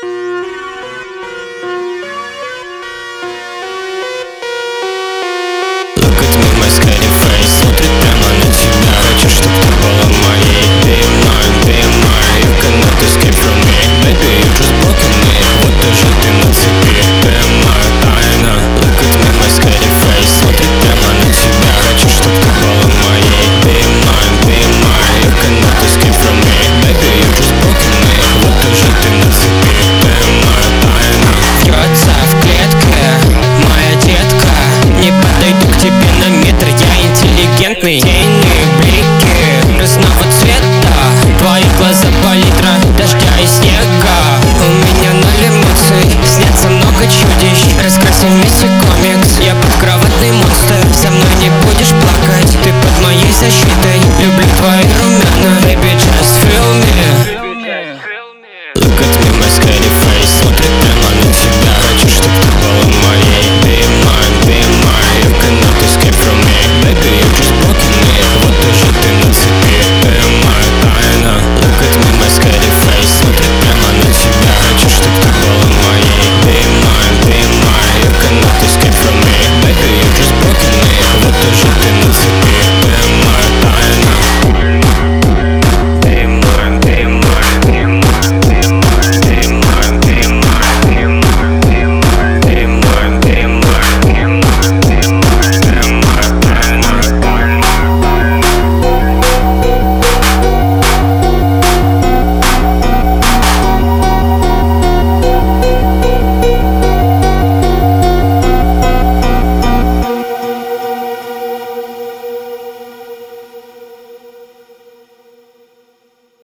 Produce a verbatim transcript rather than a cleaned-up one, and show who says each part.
Speaker 1: Look at me, my skinny face, смотрит прямо на тебя. Хочу, чтоб ты была моей. Be mine, be mine, you cannot escape from